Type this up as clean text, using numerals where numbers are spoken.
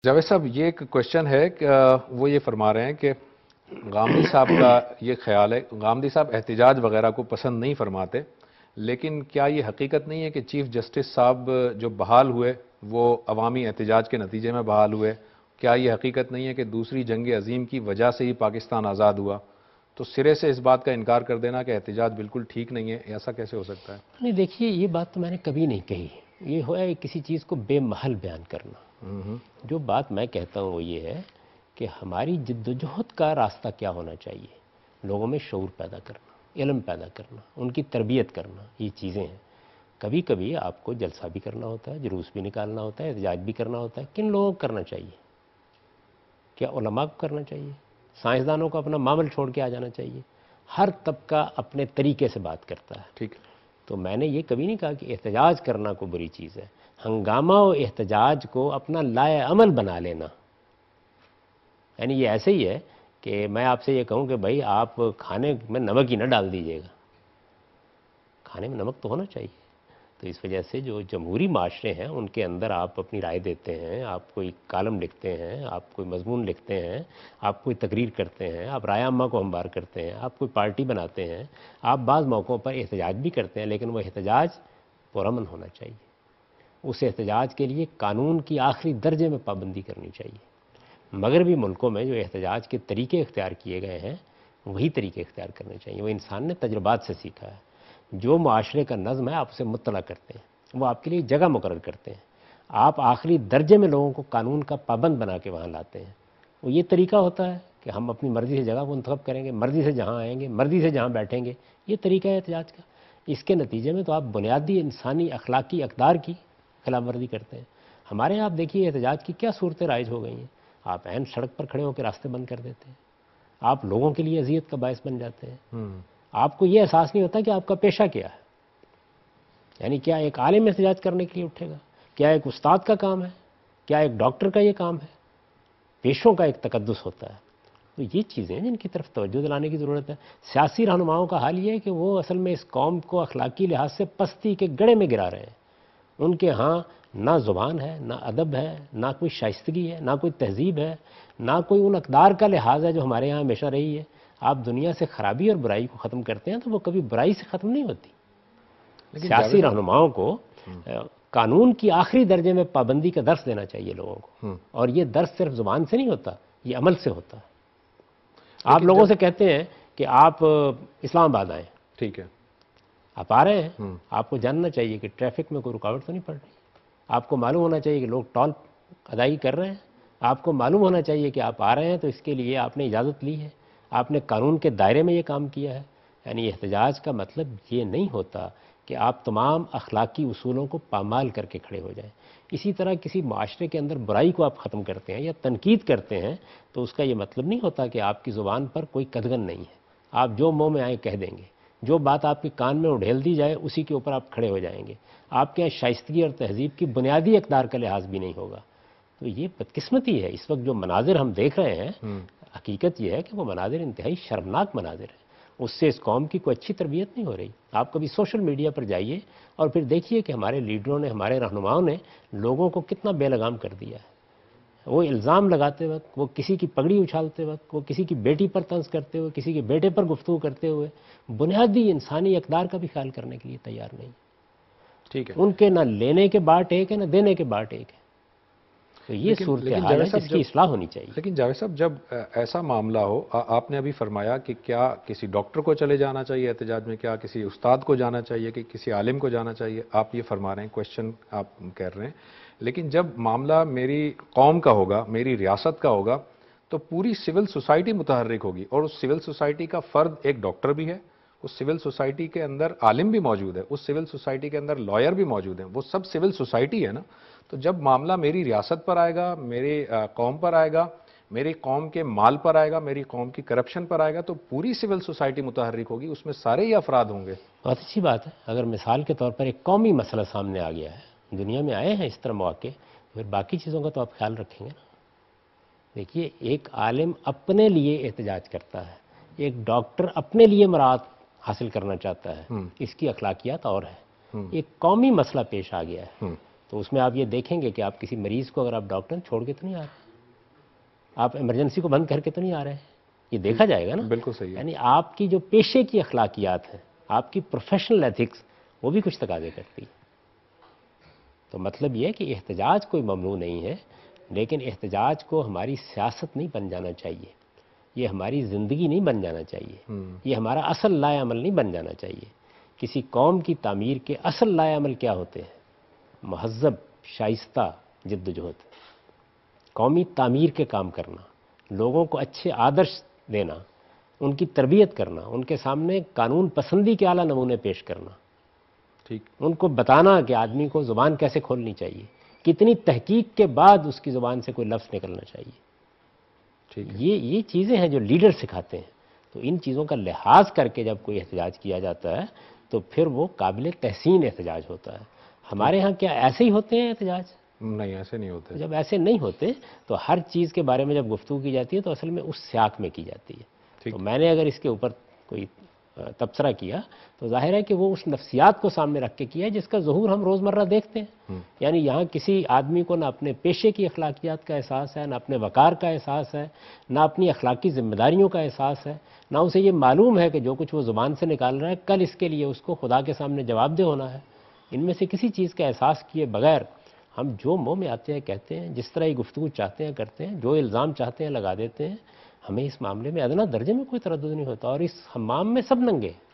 جاوید صاحب، یہ ایک کوشچن ہے کہ وہ یہ فرما رہے ہیں کہ غامدی صاحب کا یہ خیال ہے، غامدی صاحب احتجاج وغیرہ کو پسند نہیں فرماتے، لیکن کیا یہ حقیقت نہیں ہے کہ چیف جسٹس صاحب جو بحال ہوئے وہ عوامی احتجاج کے نتیجے میں بحال ہوئے؟ کیا یہ حقیقت نہیں ہے کہ دوسری جنگ عظیم کی وجہ سے ہی پاکستان آزاد ہوا؟ تو سرے سے اس بات کا انکار کر دینا کہ احتجاج بالکل ٹھیک نہیں ہے، ایسا کیسے ہو سکتا ہے؟ نہیں، دیکھیے، یہ بات تو میں نے کبھی نہیں کہی. یہ ہوا ہے کسی چیز کو بے محل بیان کرنا. جو بات میں کہتا ہوں وہ یہ ہے کہ ہماری جد و جہد کا راستہ کیا ہونا چاہیے. لوگوں میں شعور پیدا کرنا، علم پیدا کرنا، ان کی تربیت کرنا، یہ چیزیں ہیں. کبھی کبھی آپ کو جلسہ بھی کرنا ہوتا ہے، جلوس بھی نکالنا ہوتا ہے، احتجاج بھی کرنا ہوتا ہے. کن لوگوں کو کرنا چاہیے؟ کیا علماء کو کرنا چاہیے؟ سائنسدانوں کو اپنا معامل چھوڑ کے آ جانا چاہیے؟ ہر طبقہ اپنے طریقے سے بات کرتا ہے. ٹھیک ہے. تو میں نے یہ کبھی نہیں کہا کہ احتجاج کرنا کوئی بری چیز ہے. ہنگامہ و احتجاج کو اپنا لائے عمل بنا لینا، یعنی یہ ایسے ہی ہے کہ میں آپ سے یہ کہوں کہ بھائی آپ کھانے میں نمک ہی نہ ڈال دیجیے گا. کھانے میں نمک تو ہونا چاہیے. تو اس وجہ سے جو جمہوری معاشرے ہیں ان کے اندر آپ اپنی رائے دیتے ہیں، آپ کوئی کالم لکھتے ہیں، آپ کوئی مضمون لکھتے ہیں، آپ کوئی تقریر کرتے ہیں، آپ رائے عامہ کو ہموار کرتے ہیں، آپ کوئی پارٹی بناتے ہیں، آپ بعض موقعوں پر احتجاج بھی کرتے ہیں، لیکن وہ احتجاج پرامن ہونا چاہیے. اس احتجاج کے لیے قانون کی آخری درجے میں پابندی کرنی چاہیے. مغربی ملکوں میں جو احتجاج کے طریقے اختیار کیے گئے ہیں وہی طریقے اختیار کرنے چاہیے. وہ انسان نے تجربات سے سیکھا ہے. جو معاشرے کا نظم ہے آپ اسے مطلع کرتے ہیں، وہ آپ کے لیے جگہ مقرر کرتے ہیں. آپ آخری درجے میں لوگوں کو قانون کا پابند بنا کے وہاں لاتے ہیں. وہ یہ طریقہ ہوتا ہے کہ ہم اپنی مرضی سے جگہ کو انتخاب کریں گے، مرضی سے جہاں آئیں گے، مرضی سے جہاں بیٹھیں گے. یہ طریقہ ہے احتجاج کا. اس کے نتیجے میں تو آپ بنیادی انسانی اخلاقی اقدار کی خلاف ورزی کرتے ہیں. ہمارے یہاں آپ دیکھیے احتجاج کی کیا صورتیں رائج ہو گئی ہیں. آپ عین سڑک پر کھڑے ہو کے راستے بند کر دیتے ہیں. آپ لوگوں کے لیے اذیت کا باعث بن جاتے ہیں. آپ کو یہ احساس نہیں ہوتا کہ آپ کا پیشہ کیا ہے. یعنی کیا ایک عالم احتجاج کرنے کے لیے اٹھے گا؟ کیا ایک استاد کا کام ہے؟ کیا ایک ڈاکٹر کا یہ کام ہے؟ پیشوں کا ایک تقدس ہوتا ہے. تو یہ چیزیں جن کی طرف توجہ دلانے کی ضرورت ہے. سیاسی رہنماؤں کا حال یہ ہے کہ وہ اصل میں اس قوم کو اخلاقی لحاظ سے پستی کے گڑھے میں گرا رہے ہیں. ان کے ہاں نہ زبان ہے، نہ ادب ہے، نہ کوئی شائستگی ہے، نہ کوئی تہذیب ہے، نہ کوئی ان اقدار کا لحاظ ہے جو ہمارے یہاں ہمیشہ رہی ہے. آپ دنیا سے خرابی اور برائی کو ختم کرتے ہیں تو وہ کبھی برائی سے ختم نہیں ہوتی. سیاسی رہنماؤں کو قانون کی آخری درجے میں پابندی کا درس دینا چاہیے لوگوں کو. اور یہ درس صرف زبان سے نہیں ہوتا، یہ عمل سے ہوتا ہے. آپ لوگوں سے کہتے ہیں کہ آپ اسلام آباد آئیں. ٹھیک ہے. آپ آ رہے ہیں، آپ کو جاننا چاہیے کہ ٹریفک میں کوئی رکاوٹ تو نہیں پڑ رہی. آپ کو معلوم ہونا چاہیے کہ لوگ ٹول ادائیگی کر رہے ہیں. آپ کو معلوم ہونا چاہیے کہ آپ آ رہے ہیں تو اس کے لیے آپ نے اجازت لی ہے، آپ نے قانون کے دائرے میں یہ کام کیا ہے. یعنی احتجاج کا مطلب یہ نہیں ہوتا کہ آپ تمام اخلاقی اصولوں کو پامال کر کے کھڑے ہو جائیں. اسی طرح کسی معاشرے کے اندر برائی کو آپ ختم کرتے ہیں یا تنقید کرتے ہیں تو اس کا یہ مطلب نہیں ہوتا کہ آپ کی زبان پر کوئی قدغن نہیں ہے. آپ جو منہ میں آئے کہہ دیں گے، جو بات آپ کے کان میں اڑھیل دی جائے اسی کے اوپر آپ کھڑے ہو جائیں گے. آپ کے یہاں شائستگی اور تہذیب کی بنیادی اقدار کا لحاظ بھی نہیں ہوگا. تو یہ بدقسمتی ہے. اس وقت جو مناظر ہم دیکھ رہے ہیں، حقیقت یہ ہے کہ وہ مناظر انتہائی شرمناک مناظر ہیں. اس سے اس قوم کی کوئی اچھی تربیت نہیں ہو رہی. آپ کبھی سوشل میڈیا پر جائیے اور پھر دیکھیے کہ ہمارے لیڈروں نے، ہمارے رہنماؤں نے لوگوں کو کتنا بے لگام کر دیا ہے. وہ الزام لگاتے وقت، وہ کسی کی پگڑی اچھالتے وقت، وہ کسی کی بیٹی پر طنز کرتے ہوئے، کسی کے بیٹے پر گفتگو کرتے ہوئے بنیادی انسانی اقدار کا بھی خیال کرنے کے لیے تیار نہیں. ٹھیک ہے. ان کے نہ لینے کے باٹ ایک ہے، نہ دینے کے باٹ ایک ہے. تو یہ صورتحال ہے جس کی اصلاح ہونی چاہیے. لیکن جاوید صاحب، جب ایسا معاملہ ہو، آپ نے ابھی فرمایا کہ کیا کسی ڈاکٹر کو چلے جانا چاہیے احتجاج میں، کیا کسی استاد کو جانا چاہیے، کہ کسی عالم کو جانا چاہیے، آپ یہ فرما رہے ہیں، کوشچن آپ کر رہے ہیں. لیکن جب معاملہ میری قوم کا ہوگا، میری ریاست کا ہوگا، تو پوری سول سوسائٹی متحرک ہوگی. اور اس سول سوسائٹی کا فرد ایک ڈاکٹر بھی ہے، اس سول سوسائٹی کے اندر عالم بھی موجود ہے، اس سول سوسائٹی کے اندر لائر بھی موجود ہیں. وہ سب سول سوسائٹی ہے نا. تو جب معاملہ میری ریاست پر آئے گا، میری قوم پر آئے گا، میری قوم کے مال پر آئے گا، میری قوم کی کرپشن پر آئے گا، تو پوری سول سوسائٹی متحرک ہوگی. اس میں سارے ہی افراد ہوں گے. بہت اچھی بات ہے. اگر مثال کے طور پر ایک قومی مسئلہ سامنے آ گیا ہے، دنیا میں آئے ہیں اس طرح مواقع، پھر باقی چیزوں کا تو آپ خیال رکھیں گے نا. دیکھیے، ایک عالم اپنے لیے احتجاج کرتا ہے، ایک ڈاکٹر اپنے لیے مراعات حاصل کرنا چاہتا ہے، اس کی اخلاقیات اور ہے. ایک قومی مسئلہ پیش آ گیا ہے تو اس میں آپ یہ دیکھیں گے کہ آپ کسی مریض کو اگر آپ ڈاکٹر چھوڑ کے تو نہیں آ رہے، آپ ایمرجنسی کو بند کر کے تو نہیں آ رہے ہیں، یہ دیکھا جائے گا نا. بالکل صحیح ہے. یعنی آپ کی جو پیشے کی اخلاقیات ہیں، آپ کی پروفیشنل ایتھکس، وہ بھی کچھ تقاضے کرتی ہے. تو مطلب یہ ہے کہ احتجاج کوئی ممنوع نہیں ہے، لیکن احتجاج کو ہماری سیاست نہیں بن جانا چاہیے، یہ ہماری زندگی نہیں بن جانا چاہیے، یہ ہمارا اصل لائے عمل نہیں بن جانا چاہیے. کسی قوم کی تعمیر کے اصل لائے عمل کیا ہوتے ہیں؟ مہذب، شائستہ جد و جہد، قومی تعمیر کے کام کرنا، لوگوں کو اچھے آدرش دینا، ان کی تربیت کرنا، ان کے سامنے قانون پسندی کے اعلیٰ نمونے پیش کرنا، ٹھیک. ان کو بتانا کہ آدمی کو زبان کیسے کھولنی چاہیے، کتنی تحقیق کے بعد اس کی زبان سے کوئی لفظ نکلنا چاہیے. ٹھیک ہے. یہ چیزیں ہیں جو لیڈر سکھاتے ہیں. تو ان چیزوں کا لحاظ کر کے جب کوئی احتجاج کیا جاتا ہے تو پھر وہ قابل تحسین احتجاج ہوتا ہے. ہمارے ہاں کیا ایسے ہی ہوتے ہیں احتجاج؟ نہیں، ایسے نہیں ہوتے. جب ایسے نہیں ہوتے تو ہر چیز کے بارے میں جب گفتگو کی جاتی ہے تو اصل میں اس سیاق میں کی جاتی ہے. ٹھیک. تو میں نے اگر اس کے اوپر کوئی تبصرہ کیا تو ظاہر ہے کہ وہ اس نفسیات کو سامنے رکھ کے کیا ہے جس کا ظہور ہم روزمرہ دیکھتے ہیں. یعنی یہاں کسی آدمی کو نہ اپنے پیشے کی اخلاقیات کا احساس ہے، نہ اپنے وقار کا احساس ہے، نہ اپنی اخلاقی ذمہ داریوں کا احساس ہے، نہ اسے یہ معلوم ہے کہ جو کچھ وہ زبان سے نکال رہا ہے کل اس کے لیے اس کو خدا کے سامنے جواب دہ ہونا ہے. ان میں سے کسی چیز کا احساس کیے بغیر ہم جو منہ میں آتے ہیں کہتے ہیں، جس طرح یہ گفتگو چاہتے ہیں کرتے ہیں، جو الزام چاہتے ہیں لگا دیتے ہیں. ہمیں اس معاملے میں ادنا درجے میں کوئی تردد نہیں ہوتا. اور اس حمام میں سب ننگے.